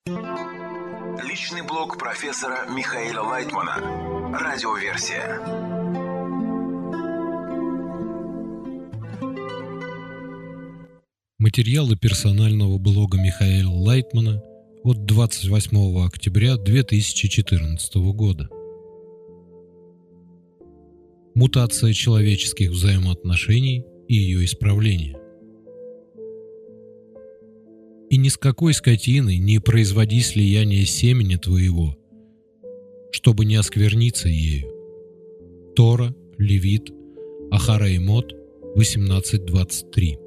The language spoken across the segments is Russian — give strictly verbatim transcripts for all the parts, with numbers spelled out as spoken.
Личный блог профессора Михаила Лайтмана. Радиоверсия. Материалы персонального блога Михаила Лайтмана от двадцать восьмого октября две тысячи четырнадцатого года. Мутация человеческих взаимоотношений и ее исправление. И ни с какой скотиной не производи слияние семени твоего, чтобы не оскверниться ею. Тора, Левит, Ахара и Мот, восемнадцать двадцать три.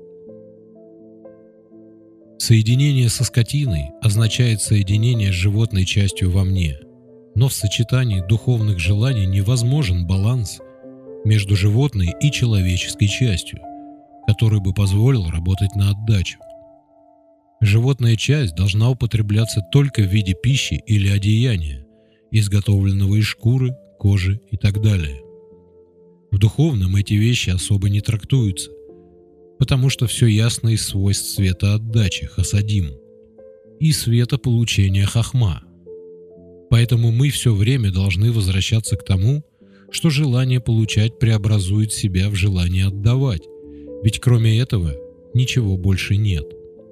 Соединение со скотиной означает соединение с животной частью во мне, но в сочетании духовных желаний невозможен баланс между животной и человеческой частью, который бы позволил работать на отдачу. Животная часть должна употребляться только в виде пищи или одеяния, изготовленного из шкуры, кожи и так далее. В духовном эти вещи особо не трактуются, потому что все ясно из свойств света отдачи, хасадим, и света получения хахма. Поэтому мы все время должны возвращаться к тому, что желание получать преобразует себя в желание отдавать, ведь кроме этого ничего больше нет.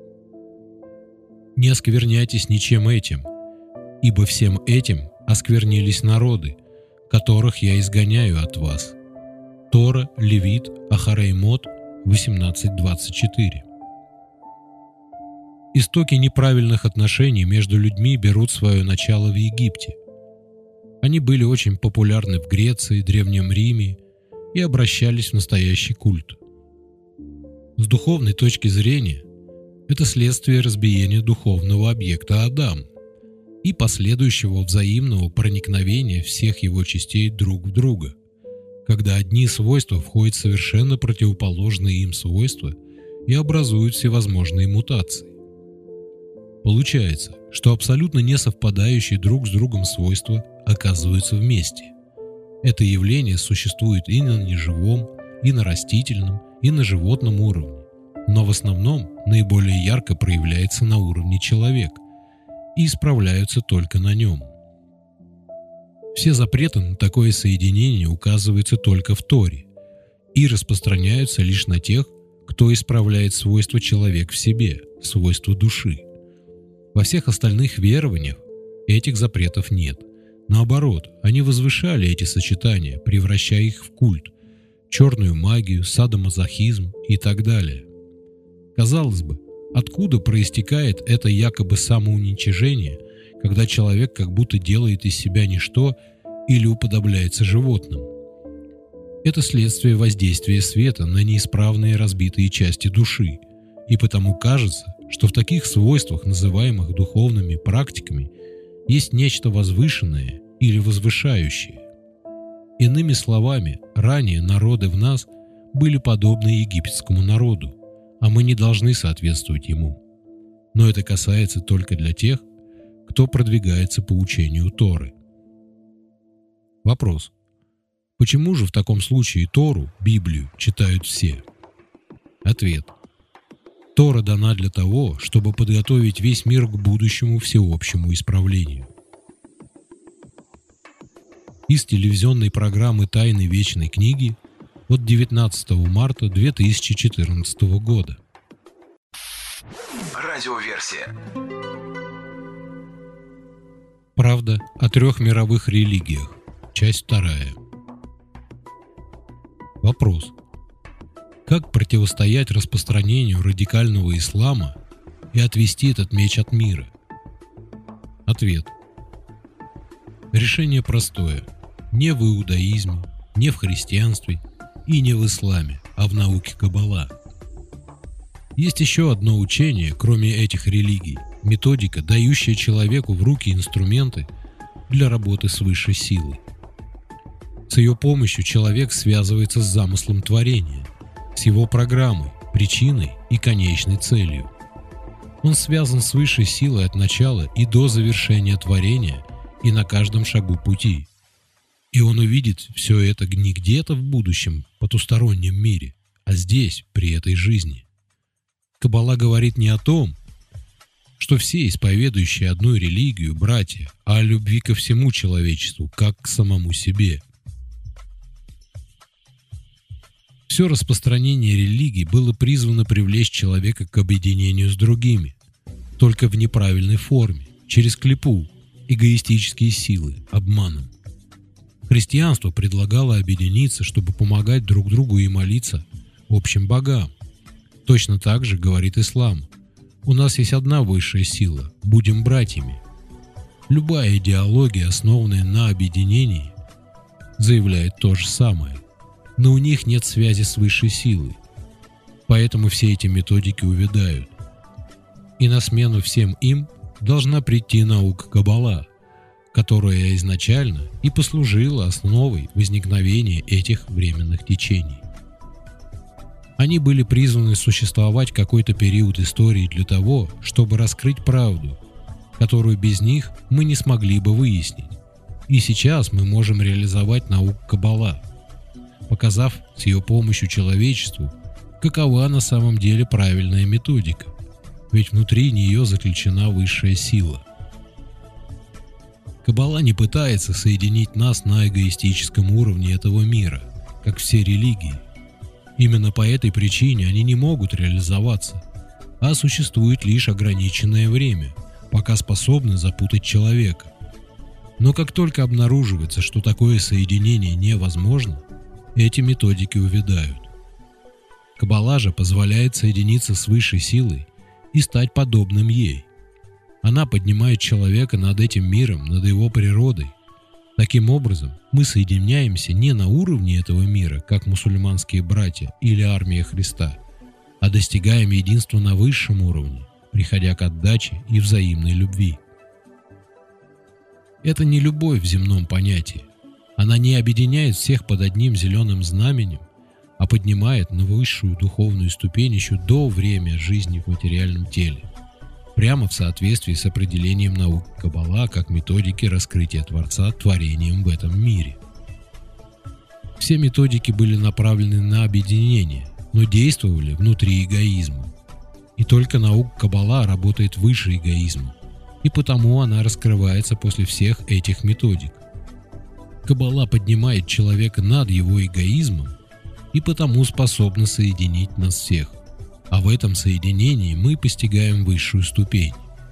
Не оскверняйтесь ничем этим, ибо всем этим осквернились народы, которых я изгоняю от вас. Тора, Левит, Ахара и Мот, восемнадцать двадцать четыре. Истоки неправильных отношений между людьми берут свое начало в Египте. Они были очень популярны в Греции, Древнем Риме и обращались в настоящий культ. С духовной точки зрения, это следствие разбиения духовного объекта Адам и последующего взаимного проникновения всех его частей друг в друга, когда одни свойства входят в совершенно противоположные им свойства и образуют всевозможные мутации. Получается, что абсолютно не совпадающие друг с другом свойства оказываются вместе. Это явление существует и на неживом, и на растительном, и на животном уровне, но в основном наиболее ярко проявляется на уровне человека и исправляются только на нем. Все запреты на такое соединение указываются только в Торе и распространяются лишь на тех, кто исправляет свойства человека в себе, свойства души. Во всех остальных верованиях этих запретов нет. Наоборот, они возвышали эти сочетания, превращая их в культ, черную магию, садомазохизм и так далее. Казалось бы, откуда проистекает это якобы самоуничижение, когда человек как будто делает из себя ничто или уподобляется животным? Это следствие воздействия света на неисправные разбитые части души, и потому кажется, что в таких свойствах, называемых духовными практиками, есть нечто возвышенное или возвышающее. Иными словами, ранее народы в нас были подобны египетскому народу, а мы не должны соответствовать ему. Но это касается только для тех, кто продвигается по учению Торы. Вопрос. Почему же в таком случае Тору, Библию, читают все? Ответ. Тора дана для того, чтобы подготовить весь мир к будущему всеобщему исправлению. Из телевизионной программы «Тайны Вечной Книги» от девятнадцатого марта две тысячи четырнадцатого года. Радиоверсия. Правда о трех мировых религиях. Часть вторая. Вопрос. Как противостоять распространению радикального ислама и отвести этот меч от мира? Ответ. Решение простое. Не в иудаизме, не в христианстве и не в исламе, а в науке Каббала. Есть еще одно учение, кроме этих религий, методика, дающая человеку в руки инструменты для работы с высшей силой. С ее помощью человек связывается с замыслом творения, с его программой, причиной и конечной целью. Он связан с высшей силой от начала и до завершения творения и на каждом шагу пути. И он увидит все это не где-то в будущем, потустороннем мире, а здесь, при этой жизни. Каббала говорит не о том, что все исповедующие одну религию братья, а о любви ко всему человечеству, как к самому себе. Все распространение религий было призвано привлечь человека к объединению с другими, только в неправильной форме, через клепу, эгоистические силы, обманом. Христианство предлагало объединиться, чтобы помогать друг другу и молиться общим богам. Точно так же говорит ислам. У нас есть одна высшая сила – будем братьями. Любая идеология, основанная на объединении, заявляет то же самое, но у них нет связи с высшей силой, поэтому все эти методики увядают. И на смену всем им должна прийти наука Каббала, которая изначально и послужила основой возникновения этих временных течений. Они были призваны существовать какой-то период истории для того, чтобы раскрыть правду, которую без них мы не смогли бы выяснить. И сейчас мы можем реализовать науку Каббала, показав с ее помощью человечеству, какова на самом деле правильная методика, ведь внутри нее заключена высшая сила. Каббала не пытается соединить нас на эгоистическом уровне этого мира, как все религии. Именно по этой причине они не могут реализоваться, а существует лишь ограниченное время, пока способны запутать человека. Но как только обнаруживается, что такое соединение невозможно, эти методики увядают. Каббала же позволяет соединиться с высшей силой и стать подобным ей. Она поднимает человека над этим миром, над его природой. Таким образом, мы соединяемся не на уровне этого мира, как мусульманские братья или армия Христа, а достигаем единства на высшем уровне, приходя к отдаче и взаимной любви. Это не любовь в земном понятии. Она не объединяет всех под одним зеленым знаменем, а поднимает на высшую духовную ступень еще до времени жизни в материальном теле, прямо в соответствии с определением науки Каббала как методики раскрытия Творца творением в этом мире. Все методики были направлены на объединение, но действовали внутри эгоизма. И только наука Каббала работает выше эгоизма, и потому она раскрывается после всех этих методик. Каббала поднимает человека над его эгоизмом и потому способна соединить нас всех. А в этом соединении мы постигаем высшую ступень.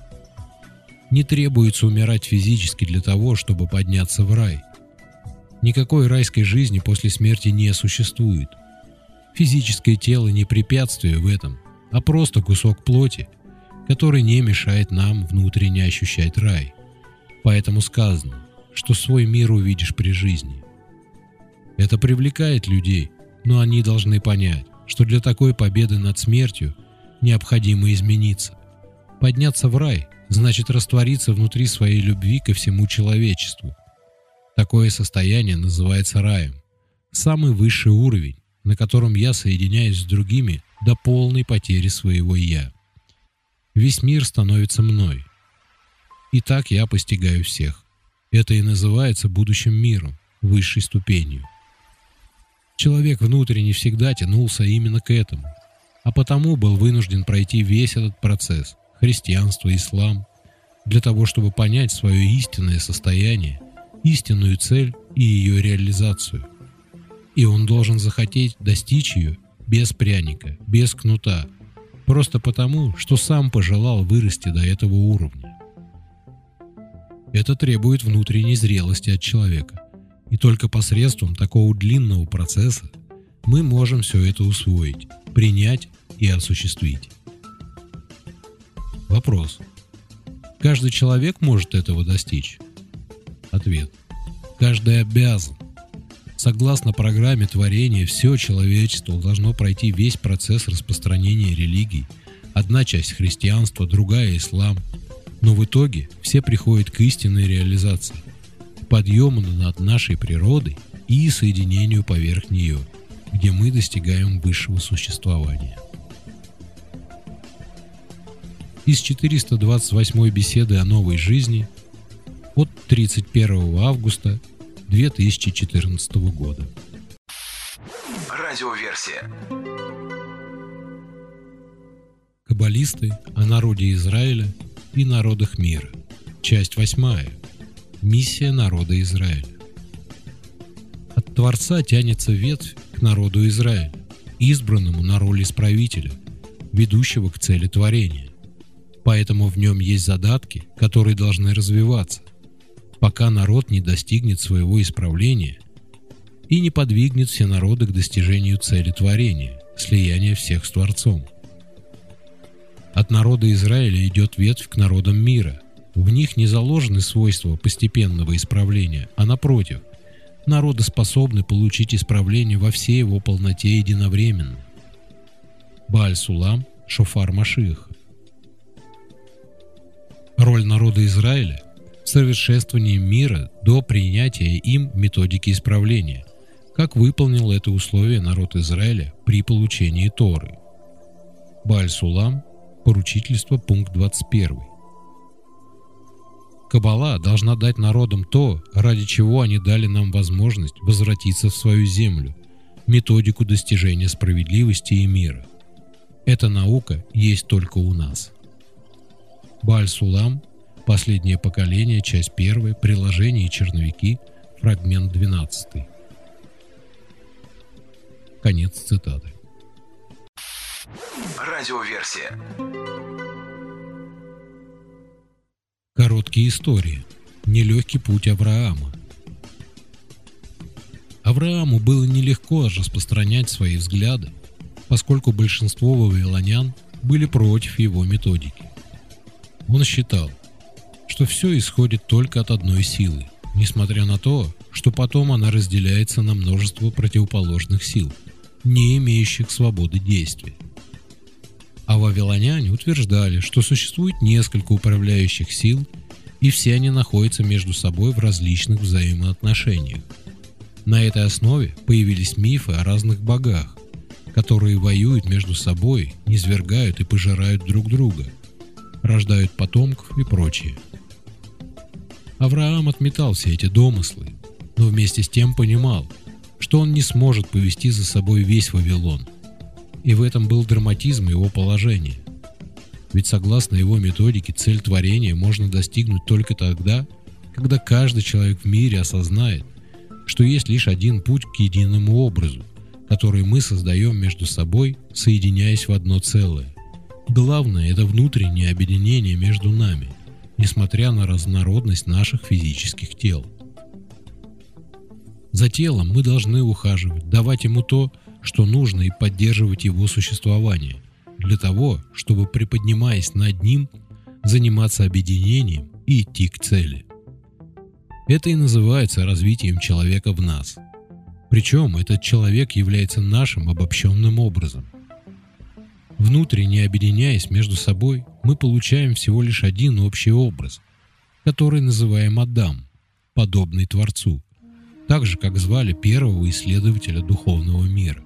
Не требуется умирать физически для того, чтобы подняться в рай. Никакой райской жизни после смерти не существует. Физическое тело не препятствие в этом, а просто кусок плоти, который не мешает нам внутренне ощущать рай. Поэтому сказано, что свой мир увидишь при жизни. Это привлекает людей, но они должны понять, что для такой победы над смертью необходимо измениться. Подняться в рай значит раствориться внутри своей любви ко всему человечеству. Такое состояние называется раем, самый высший уровень, на котором я соединяюсь с другими до полной потери своего «я». Весь мир становится мной. И так я постигаю всех. Это и называется будущим миром, высшей ступенью. Человек внутренне всегда тянулся именно к этому, а потому был вынужден пройти весь этот процесс – христианство, ислам, для того, чтобы понять свое истинное состояние, истинную цель и ее реализацию. И он должен захотеть достичь ее без пряника, без кнута, просто потому, что сам пожелал вырасти до этого уровня. Это требует внутренней зрелости от человека. И только посредством такого длинного процесса мы можем все это усвоить, принять и осуществить. Вопрос. Каждый человек может этого достичь? Ответ. Каждый обязан. Согласно программе творения, все человечество должно пройти весь процесс распространения религий. Одна часть христианства, другая ислам. Но в итоге все приходят к истинной реализации, подъему над нашей природой и соединению поверх нее, где мы достигаем высшего существования. Из четыреста двадцать восьмой беседы о новой жизни от тридцать первого августа две тысячи четырнадцатого года. Радиоверсия. Каббалисты о народе Израиля и народах мира. Часть восьмая. Миссия народа Израиля. От Творца тянется ветвь к народу Израиля, избранному на роль исправителя, ведущего к цели творения. Поэтому в нем есть задатки, которые должны развиваться, пока народ не достигнет своего исправления и не подвигнет все народы к достижению цели творения, слияния всех с Творцом. От народа Израиля идет ветвь к народам мира. В них не заложены свойства постепенного исправления, а напротив, народы способны получить исправление во всей его полноте единовременно. Бааль-Сулам, Шофар Машиаха. Роль народа Израиля в совершенствовании мира до принятия им методики исправления, как выполнил это условие народ Израиля при получении Торы. Бааль-Сулам, поручительство, пункт двадцать один. Каббала должна дать народам то, ради чего они дали нам возможность возвратиться в свою землю, методику достижения справедливости и мира. Эта наука есть только у нас. Бааль-Сулам, последнее поколение, часть первая, приложение и черновики, фрагмент двенадцатый. Конец цитаты. Радиоверсия. Короткие истории. Нелегкий путь Авраама. Аврааму было нелегко распространять свои взгляды, поскольку большинство вавилонян были против его методики. Он считал, что все исходит только от одной силы, несмотря на то, что потом она разделяется на множество противоположных сил, не имеющих свободы действия. А вавилоняне утверждали, что существует несколько управляющих сил, и все они находятся между собой в различных взаимоотношениях. На этой основе появились мифы о разных богах, которые воюют между собой, низвергают и пожирают друг друга, рождают потомков и прочее. Авраам отметал все эти домыслы, но вместе с тем понимал, что он не сможет повести за собой весь Вавилон. И в этом был драматизм его положения. Ведь согласно его методике цель творения можно достигнуть только тогда, когда каждый человек в мире осознает, что есть лишь один путь к единому образу, который мы создаем между собой, соединяясь в одно целое. Главное – это внутреннее объединение между нами, несмотря на разнородность наших физических тел. За телом мы должны ухаживать, давать ему то, что нужно, и поддерживать его существование, для того, чтобы, приподнимаясь над ним, заниматься объединением и идти к цели. Это и называется развитием человека в нас. Причем этот человек является нашим обобщенным образом. Внутренне объединяясь между собой, мы получаем всего лишь один общий образ, который называем Адам, подобный Творцу, так же, как звали первого исследователя духовного мира.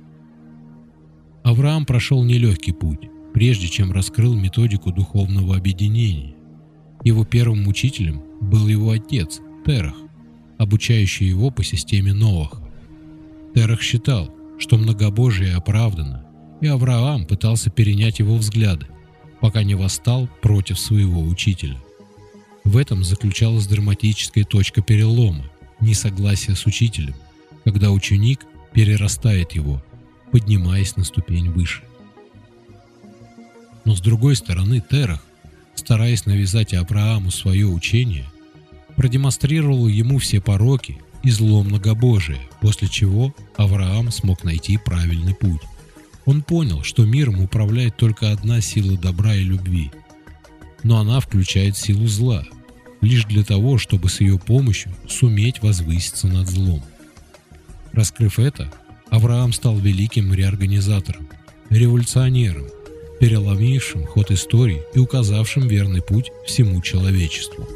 Авраам прошел нелегкий путь, прежде чем раскрыл методику духовного объединения. Его первым учителем был его отец, Терах, обучающий его по системе Ноаха. Терах считал, что многобожие оправдано, и Авраам пытался перенять его взгляды, пока не восстал против своего учителя. В этом заключалась драматическая точка перелома, несогласие с учителем, когда ученик перерастает его, поднимаясь на ступень выше. Но с другой стороны, Терах, стараясь навязать Аврааму свое учение, продемонстрировал ему все пороки и зло многобожия, после чего Авраам смог найти правильный путь. Он понял, что миром управляет только одна сила добра и любви, но она включает силу зла, лишь для того, чтобы с ее помощью суметь возвыситься над злом. Раскрыв это, Авраам стал великим реорганизатором, революционером, переломившим ход истории и указавшим верный путь всему человечеству.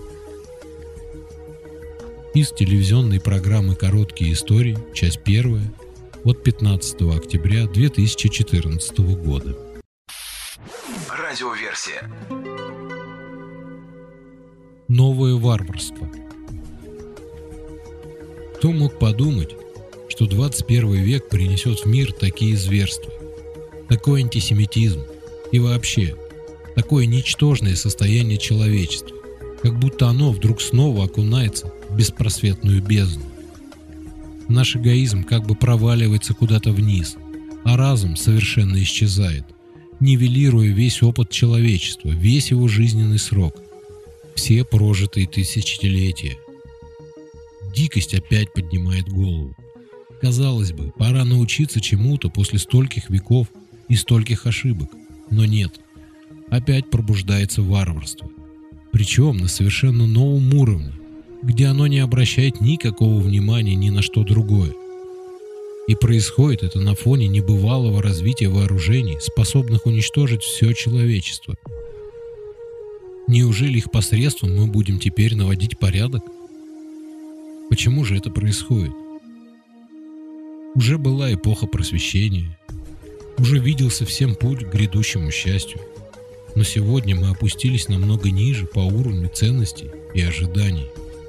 Из телевизионной программы «Короткие истории», часть первая, от пятнадцатого октября две тысячи четырнадцатого года. Радиоверсия. Новое варварство. Кто мог подумать, что двадцать первый век принесет в мир такие зверства, такой антисемитизм и вообще, Такое ничтожное состояние человечества, как будто оно вдруг снова окунается в беспросветную бездну. Наш эгоизм как бы проваливается куда-то вниз, а разум совершенно исчезает, нивелируя весь опыт человечества, весь его жизненный срок, все прожитые тысячелетия. Дикость опять поднимает голову. Казалось бы, пора научиться чему-то после стольких веков и стольких ошибок, но нет. Опять пробуждается варварство, причем на совершенно новом уровне, где оно не обращает никакого внимания ни на что другое. И происходит это на фоне небывалого развития вооружений, способных уничтожить все человечество. Неужели их посредством мы будем теперь наводить порядок? Почему же это происходит? Уже была эпоха просвещения, уже виделся всем путь к грядущему счастью, но сегодня мы опустились намного ниже по уровню ценностей и ожиданий.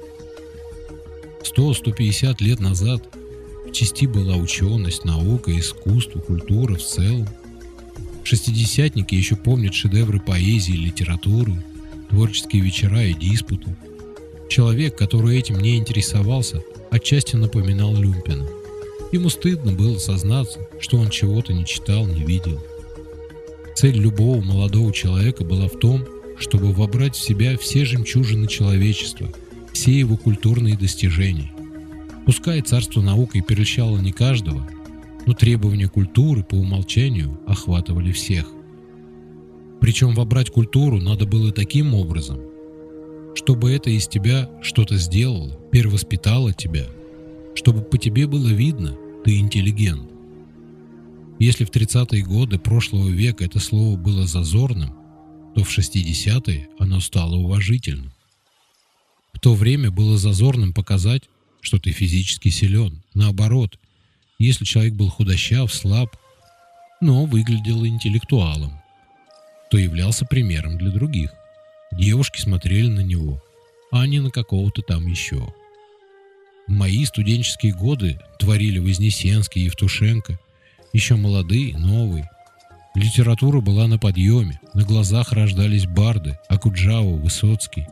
сто - сто пятьдесят лет назад в части была ученость, наука, искусство, культура в целом. Шестидесятники еще помнят шедевры поэзии, литературы, творческие вечера и диспуты. Человек, который этим не интересовался, отчасти напоминал Люмпена. Ему стыдно было сознаться, что он чего-то не читал, не видел. Цель любого молодого человека была в том, чтобы вобрать в себя все жемчужины человечества, все его культурные достижения. Пускай царство науки и перельщало не каждого, но требования культуры по умолчанию охватывали всех. Причем вобрать культуру надо было таким образом, чтобы это из тебя что-то сделало, перевоспитало тебя, чтобы по тебе было видно, ты интеллигент. Если в тридцатые годы прошлого века это слово было зазорным, то в шестидесятые оно стало уважительным. В то время было зазорным показать, что ты физически силен. Наоборот, если человек был худощав, слаб, но выглядел интеллектуалом, то являлся примером для других. Девушки смотрели на него, а не на какого-то там еще. В мои студенческие годы творили Вознесенский, Евтушенко, еще молодые, новые. Литература была на подъеме, на глазах рождались барды, Окуджава, Высоцкий.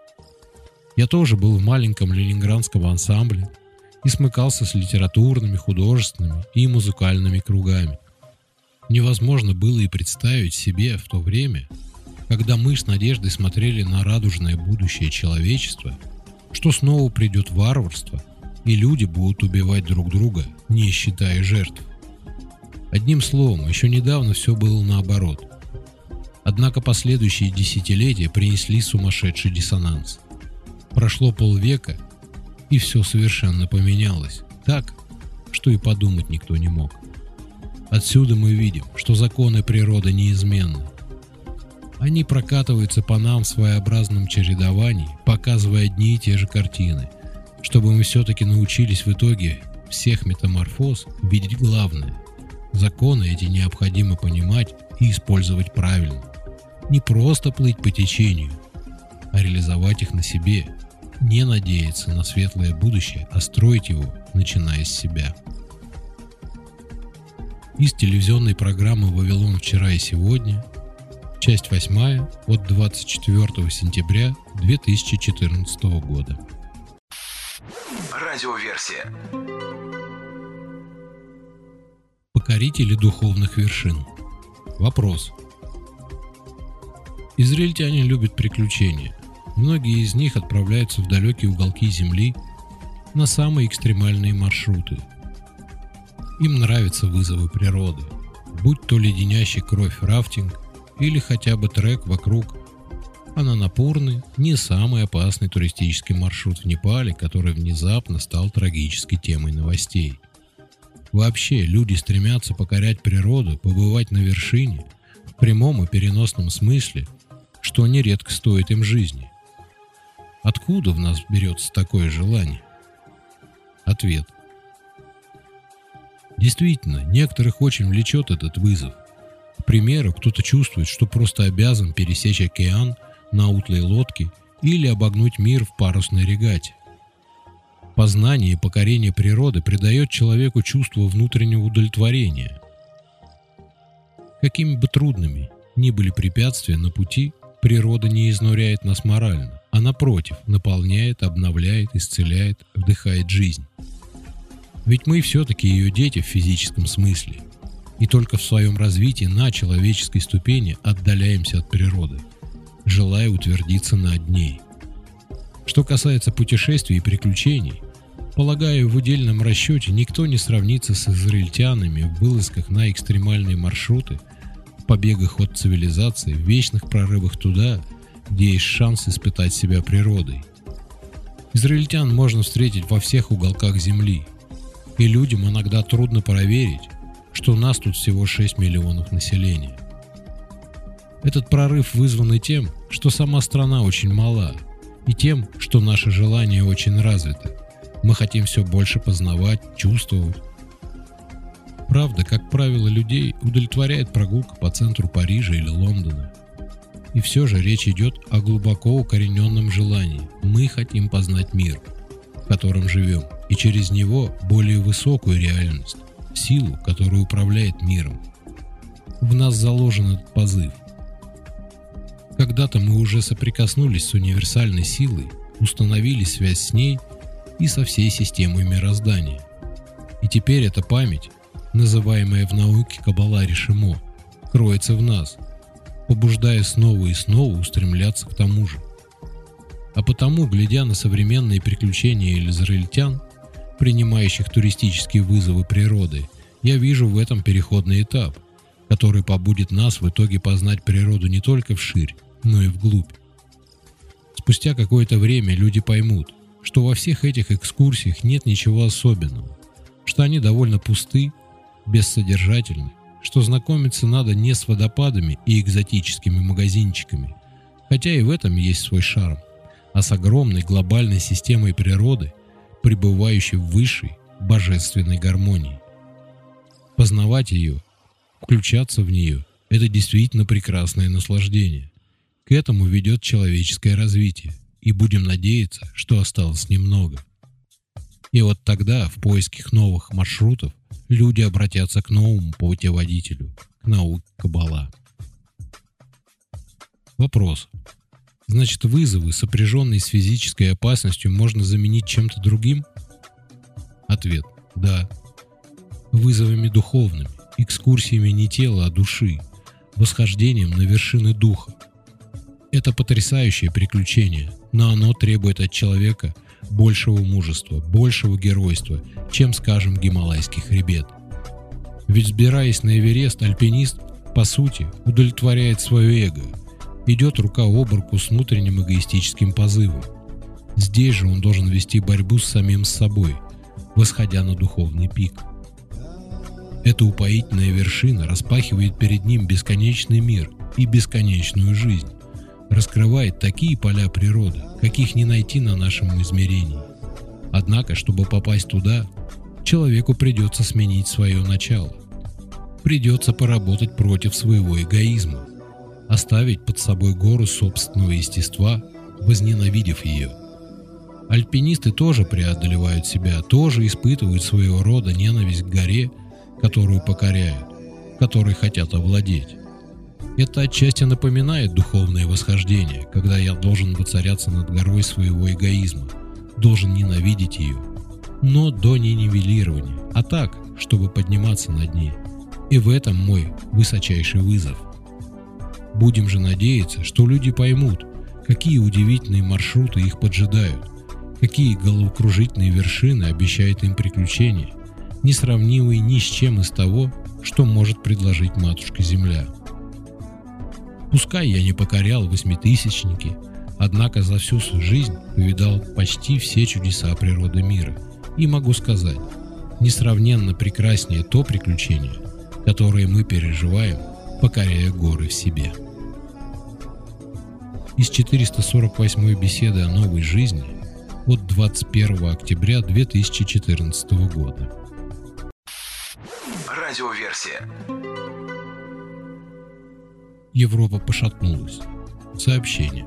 Я тоже был в маленьком ленинградском ансамбле и смыкался с литературными, художественными и музыкальными кругами. Невозможно было и представить себе в то время, когда мы с надеждой смотрели на радужное будущее человечества, что снова придет варварство, и люди будут убивать друг друга, не считая жертв. Одним словом, еще недавно все было наоборот. Однако последующие десятилетия принесли сумасшедший диссонанс. Прошло полвека, и все совершенно поменялось, так, что и подумать никто не мог. Отсюда мы видим, что законы природы неизменны. Они прокатываются по нам в своеобразном чередовании, показывая одни и те же картины, чтобы мы все-таки научились в итоге всех метаморфоз видеть главное. Законы эти необходимо понимать и использовать правильно. Не просто плыть по течению, а реализовать их на себе, не надеяться на светлое будущее, а строить его, начиная с себя. Из телевизионной программы «Вавилон. Вчера и сегодня», часть восьмая, от двадцать четвёртого сентября две тысячи четырнадцатого года. Радиоверсия. Покорители духовных вершин. Вопрос. Израильтяне любят приключения. Многие из них отправляются в далекие уголки земли на самые экстремальные маршруты. Им нравятся вызовы природы, будь то леденящий кровь рафтинг или хотя бы трек вокруг Ананапурны, не самый опасный туристический маршрут в Непале, который внезапно стал трагической темой новостей. Вообще, люди стремятся покорять природу, побывать на вершине, в прямом и переносном смысле, что нередко стоит им жизни. Откуда в нас берется такое желание? Ответ. Действительно, некоторых очень влечет этот вызов. К примеру, кто-то чувствует, что просто обязан пересечь океан на утлой лодке или обогнуть мир в парусной регате. Познание и покорение природы придает человеку чувство внутреннего удовлетворения. Какими бы трудными ни были препятствия на пути, природа не изнуряет нас морально, а напротив, наполняет, обновляет, исцеляет, вдыхает жизнь. Ведь мы все-таки ее дети в физическом смысле, и только в своем развитии на человеческой ступени отдаляемся от природы, желая утвердиться над ней. Что касается путешествий и приключений, полагаю, в удельном расчете никто не сравнится с израильтянами в вылазках на экстремальные маршруты, в побегах от цивилизации, в вечных прорывах туда, где есть шанс испытать себя природой. Израильтян можно встретить во всех уголках земли, и людям иногда трудно проверить, что у нас тут всего шесть миллионов населения. Этот прорыв вызван и тем, что сама страна очень мала, и тем, что наше желание очень развито. Мы хотим все больше познавать, чувствовать. Правда, как правило, людей удовлетворяет прогулка по центру Парижа или Лондона. И все же речь идет о глубоко укорененном желании. Мы хотим познать мир, в котором живем, и через него более высокую реальность, силу, которая управляет миром. В нас заложен этот позыв. Когда-то мы уже соприкоснулись с универсальной силой, установили связь с ней и со всей системой мироздания. И теперь эта память, называемая в науке Каббала решимо, кроется в нас, побуждая снова и снова устремляться к тому же. А потому, глядя на современные приключения израильтян, принимающих туристические вызовы природы, я вижу в этом переходный этап, который побудит нас в итоге познать природу не только вширь, но и вглубь. Спустя какое-то время люди поймут, что во всех этих экскурсиях нет ничего особенного, что они довольно пусты, бессодержательны, что знакомиться надо не с водопадами и экзотическими магазинчиками, хотя и в этом есть свой шарм, а с огромной глобальной системой природы, пребывающей в высшей божественной гармонии. Познавать ее, включаться в нее – это действительно прекрасное наслаждение. К этому ведет человеческое развитие, и будем надеяться, что осталось немного. И вот тогда, в поисках новых маршрутов, люди обратятся к новому путеводителю, к науке Каббала. Вопрос. Значит, вызовы, сопряженные с физической опасностью, можно заменить чем-то другим? Ответ. Да. Вызовами духовными, экскурсиями не тела, а души, восхождением на вершины духа. Это потрясающее приключение, но оно требует от человека большего мужества, большего геройства, чем, скажем, гималайский хребет. Ведь, взбираясь на Эверест, альпинист, по сути, удовлетворяет свое эго, идет рука об руку с внутренним эгоистическим позывом. Здесь же он должен вести борьбу с самим собой, восходя на духовный пик. Эта упоительная вершина распахивает перед ним бесконечный мир и бесконечную жизнь, раскрывает такие поля природы, каких не найти на нашем измерении. Однако, чтобы попасть туда, человеку придется сменить свое начало. Придется поработать против своего эгоизма, оставить под собой гору собственного естества, возненавидев ее. Альпинисты тоже преодолевают себя, тоже испытывают своего рода ненависть к горе, которую покоряют, которой хотят овладеть. Это отчасти напоминает духовное восхождение, когда я должен воцаряться над горой своего эгоизма, должен ненавидеть ее, но до не нивелирования, а так, чтобы подниматься над ней. И в этом мой высочайший вызов. Будем же надеяться, что люди поймут, какие удивительные маршруты их поджидают, какие головокружительные вершины обещают им приключения, несравнимые ни с чем из того, что может предложить матушка-Земля. Пускай я не покорял восьмитысячники, однако за всю свою жизнь повидал почти все чудеса природы мира, и могу сказать, несравненно прекраснее то приключение, которое мы переживаем, покоряя горы в себе. Из четыреста сорок восьмой беседы о новой жизни от двадцать первого октября две тысячи четырнадцатого года. Радиоверсия. Европа пошатнулась. Сообщение.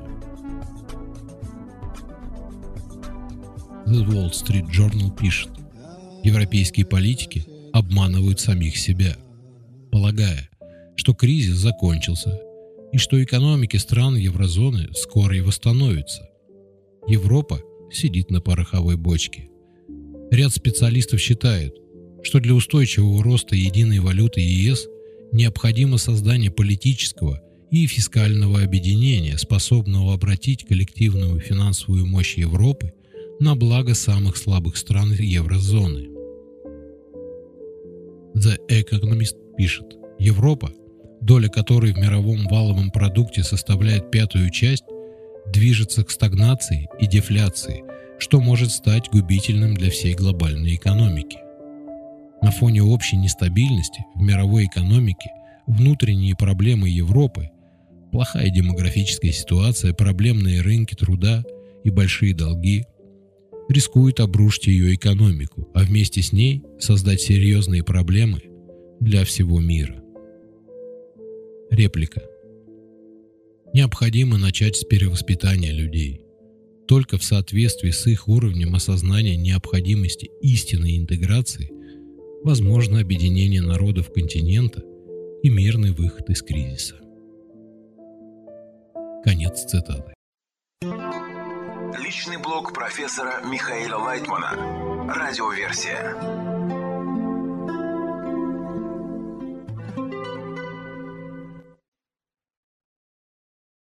The Wall Street Journal пишет: европейские политики обманывают самих себя, полагая, что кризис закончился, и что экономики стран еврозоны скоро и восстановятся. Европа сидит на пороховой бочке. Ряд специалистов считает, что для устойчивого роста единой валюты ЕС необходимо создание политического и фискального объединения, способного обратить коллективную финансовую мощь Европы на благо самых слабых стран еврозоны. The Economist пишет: Европа, доля которой в мировом валовом продукте составляет пятую часть, движется к стагнации и дефляции, что может стать губительным для всей глобальной экономики. На фоне общей нестабильности в мировой экономике внутренние проблемы Европы, плохая демографическая ситуация, проблемные рынки труда и большие долги рискуют обрушить ее экономику, а вместе с ней создать серьезные проблемы для всего мира. Реплика. Необходимо начать с перевоспитания людей. Только в соответствии с их уровнем осознания необходимости истинной интеграции возможно объединение народов континента и мирный выход из кризиса. Конец цитаты. Личный блог профессора Михаила Лайтмана. Радиоверсия.